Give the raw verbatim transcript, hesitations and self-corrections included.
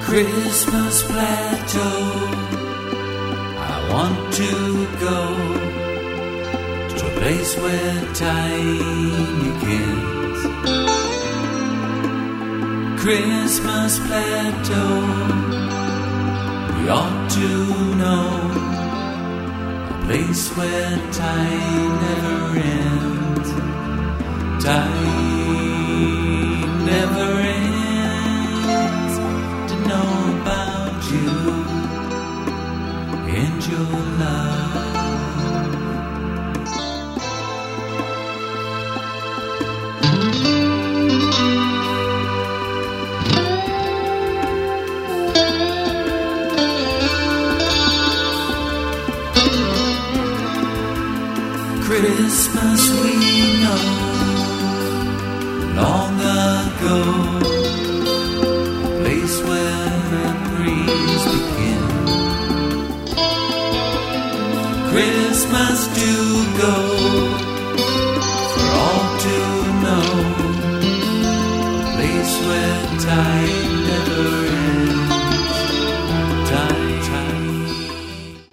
Christmas plateau, I want to go to a place where time begins. Christmas plateau, we ought to know, a place where time never ends. Time never ends. To know about you and your love. Christmas we know long ago, a place where memories begin. Christmas to go, for all to know, a place where time never ends.